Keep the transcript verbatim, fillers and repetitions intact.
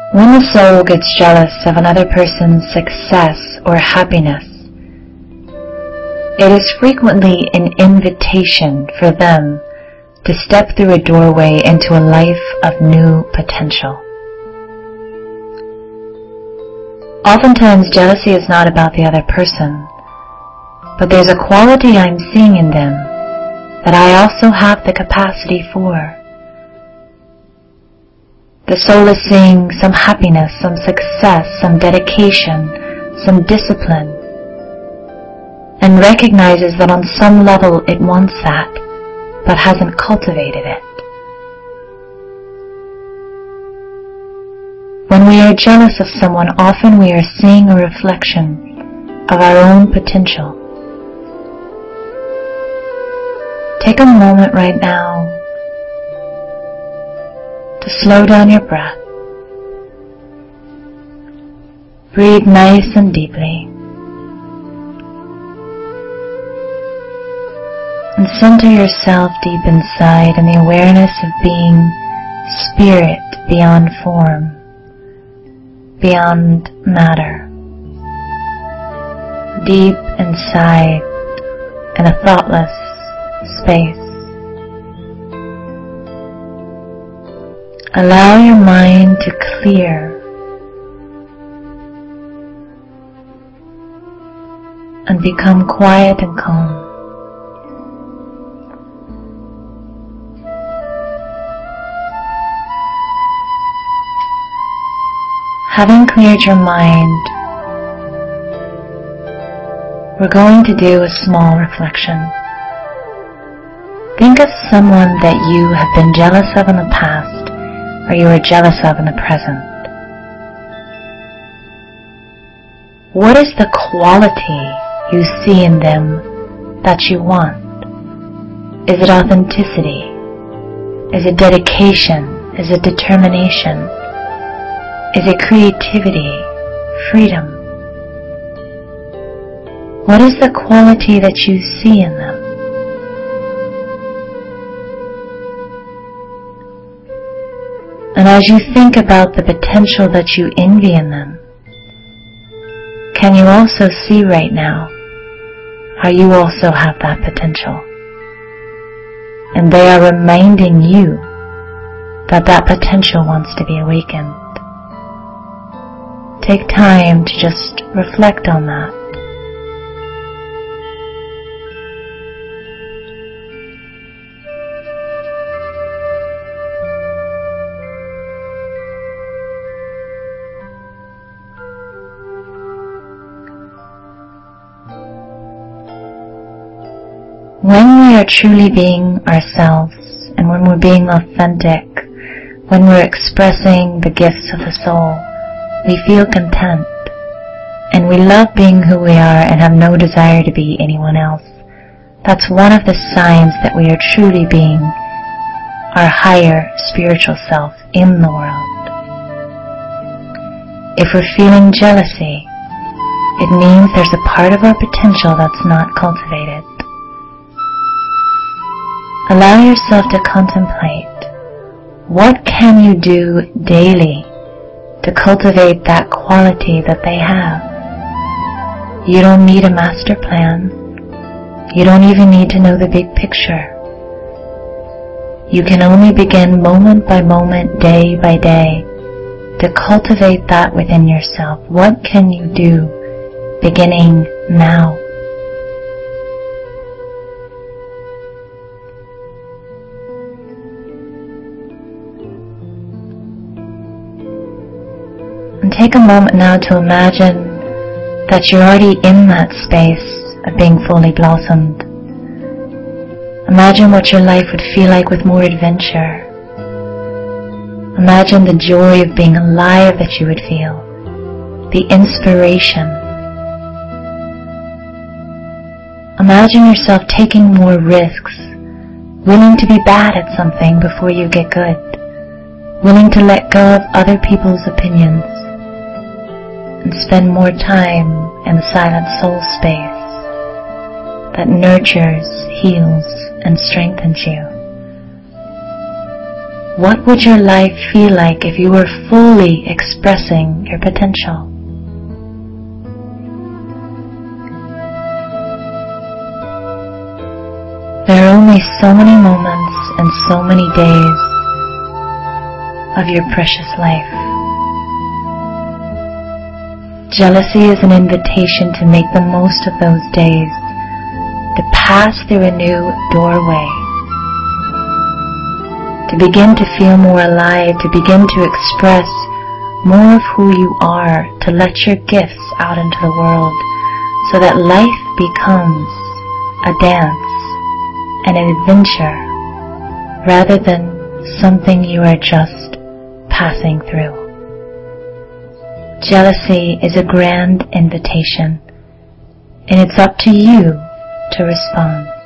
When the soul gets jealous of another person's success or happiness, it is frequently an invitation for them to step through a doorway into a life of new potential. Oftentimes, jealousy is not about the other person, but there's a quality I'm seeing in them that I also have the capacity for. The soul is seeing some happiness, some success, some dedication, some discipline, and recognizes that on some level it wants that, but hasn't cultivated it. When we are jealous of someone, often we are seeing a reflection of our own potential. Take a moment right now to slow down your breath. Breathe nice and deeply. And center yourself deep inside in the awareness of being spirit beyond form, beyond matter, deep inside in a thoughtless space. Allow your mind to clear and become quiet and calm. Having cleared your mind, we're going to do a small reflection. Think of someone that you have been jealous of in the past, or you are jealous of in the present. What is the quality you see in them that you want? Is it authenticity? Is it dedication? Is it determination? Is it creativity? Freedom? What is the quality that you see in them? And as you think about the potential that you envy in them, can you also see right now how you also have that potential? And they are reminding you that that potential wants to be awakened. Take time to just reflect on that. When we are truly being ourselves, and when we're being authentic, when we're expressing the gifts of the soul, we feel content, and we love being who we are and have no desire to be anyone else. That's one of the signs that we are truly being our higher spiritual self in the world. If we're feeling jealousy, it means there's a part of our potential that's not cultivated. Allow yourself to contemplate, what can you do daily to cultivate that quality that they have? You don't need a master plan. You don't even need to know the big picture. You can only begin moment by moment, day by day, to cultivate that within yourself. What can you do beginning now? And take a moment now to imagine that you're already in that space of being fully blossomed. Imagine what your life would feel like with more adventure. Imagine the joy of being alive that you would feel, the inspiration. Imagine yourself taking more risks, willing to be bad at something before you get good, willing to let go of other people's opinions, and spend more time in the silent soul space that nurtures, heals, and strengthens you. What would your life feel like if you were fully expressing your potential? There are only so many moments and so many days of your precious life. Jealousy is an invitation to make the most of those days, to pass through a new doorway, to begin to feel more alive, to begin to express more of who you are, to let your gifts out into the world, so that life becomes a dance and an adventure rather than something you are just passing through. Jealousy is a grand invitation, and it's up to you to respond.